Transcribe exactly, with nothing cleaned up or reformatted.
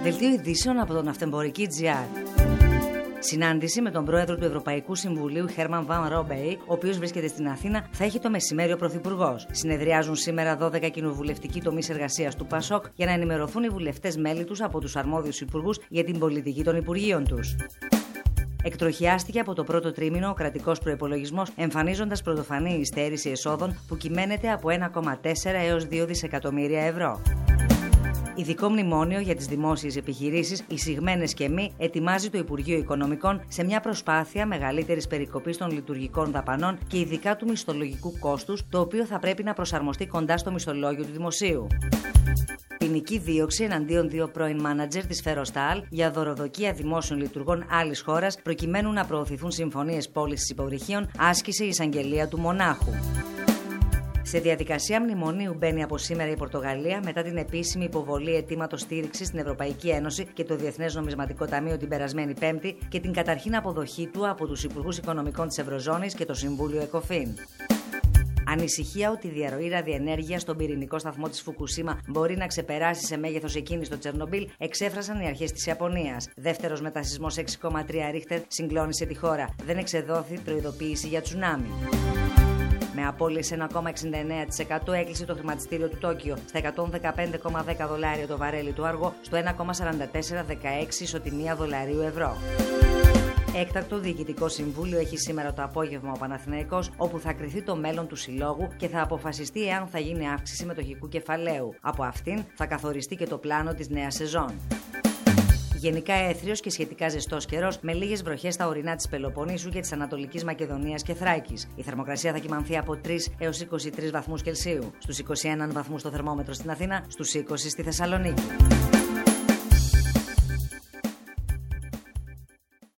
Δελτίο ειδήσεων από τον Ναυτεμπορική τζι αρ. Συνάντηση με τον πρόεδρο του Ευρωπαϊκού Συμβουλίου, Χέρμαν Βαν Ρόμπεϊ, ο οποίος βρίσκεται στην Αθήνα, θα έχει το μεσημέρι ο Πρωθυπουργός. Συνεδριάζουν σήμερα δώδεκα κοινοβουλευτικοί τομείς εργασίας του ΠΑΣΟΚ για να ενημερωθούν οι βουλευτές μέλη τους από τους αρμόδιους υπουργούς για την πολιτική των Υπουργείων τους. Εκτροχιάστηκε από το πρώτο τρίμηνο ο κρατικός προϋπολογισμός, εμφανίζοντας πρωτοφανή υστέρηση εσόδων που κυμαίνεται από ένα κόμμα τέσσερα έως δύο δισεκατομμύρια ευρώ. Ειδικό μνημόνιο για τις δημόσιες επιχειρήσεις, εισηγμένες και μη, ετοιμάζει το Υπουργείο Οικονομικών σε μια προσπάθεια μεγαλύτερης περικοπής των λειτουργικών δαπανών και ειδικά του μισθολογικού κόστους, το οποίο θα πρέπει να προσαρμοστεί κοντά στο μισθολόγιο του δημοσίου. Ποινική δίωξη εναντίον δύο πρώην μάνατζερ της Φερροστάλ για δωροδοκία δημόσιων λειτουργών άλλης χώρας, προκειμένου να προωθηθούν συμφωνίες πώλησης υποβρυχίων, άσκησε η εισαγγελία του Μονάχου. Σε διαδικασία μνημονίου μπαίνει από σήμερα η Πορτογαλία μετά την επίσημη υποβολή αιτήματος στήριξης στην Ευρωπαϊκή Ένωση και το Διεθνές Νομισματικό Ταμείο την περασμένη Πέμπτη και την καταρχήν αποδοχή του από τους Υπουργούς Οικονομικών της Ευρωζώνης και το Συμβούλιο ΕΚΟΦΗΝ. Ανησυχία ότι η διαρροή ραδιενέργειας στον πυρηνικό σταθμό της Φουκουσίμα μπορεί να ξεπεράσει σε μέγεθος εκείνη στο Τσερνομπίλ εξέφρασαν οι αρχές της Ιαπωνίας. Δεύτερος μετασυσμός έξι κόμμα τρία ρίχτερ συγκλώνησε τη χώρα. Δεν εξεδόθη προειδοποίηση για τσουνάμι. Με απώλειες ένα κόμμα εξήντα εννέα τοις εκατό έκλεισε το χρηματιστήριο του Τόκιο στα εκατόν δεκαπέντε κόμμα δέκα δολάρια το βαρέλι του άργο στο ένα κόμμα σαράντα τέσσερα δεκαέξι ισοτιμία δολαρίου ευρώ. Έκτακτο Διοικητικό Συμβούλιο έχει σήμερα το απόγευμα ο Παναθηναϊκός, όπου θα κριθεί το μέλλον του συλλόγου και θα αποφασιστεί εάν θα γίνει αύξηση μετοχικού κεφαλαίου. Από αυτήν θα καθοριστεί και το πλάνο της νέας σεζόν. Γενικά έθριος και σχετικά ζεστός καιρός, με λίγες βροχές στα ορεινά της Πελοποννήσου και της Ανατολικής Μακεδονίας και Θράκης. Η θερμοκρασία θα κυμανθεί από τρεις έως είκοσι τρεις βαθμούς Κελσίου. Στους είκοσι ένα βαθμούς το θερμόμετρο στην Αθήνα, στους είκοσι στη Θεσσαλονίκη.